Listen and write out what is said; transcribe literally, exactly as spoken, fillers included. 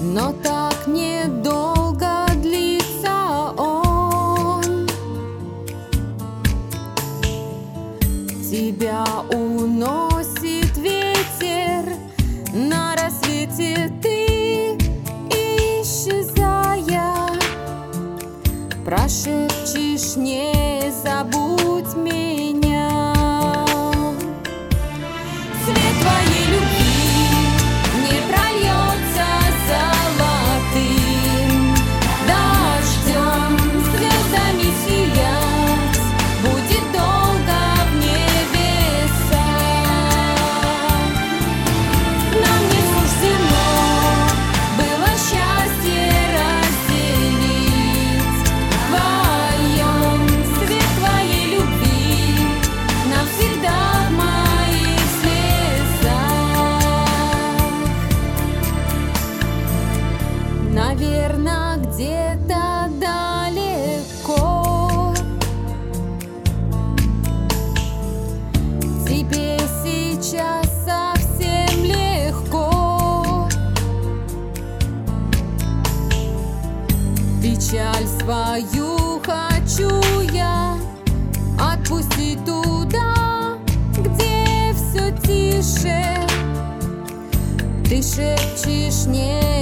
но так недолго длится он. Тебя уносит ветер, на рассвете ты, исчезая, прошепчешь: не забудь меня. Свет твоей любви не прольется золотым дождем, звездами сиять будет долго в небесах. Нам не суждено было счастье разделить вдвоем. Свет твоей любви навсегда в моих слезах. Наверно, где-то далеко тебе сейчас совсем легко. Печаль свою хочу я отпустить туда, где все тише. Ты шепчешь: не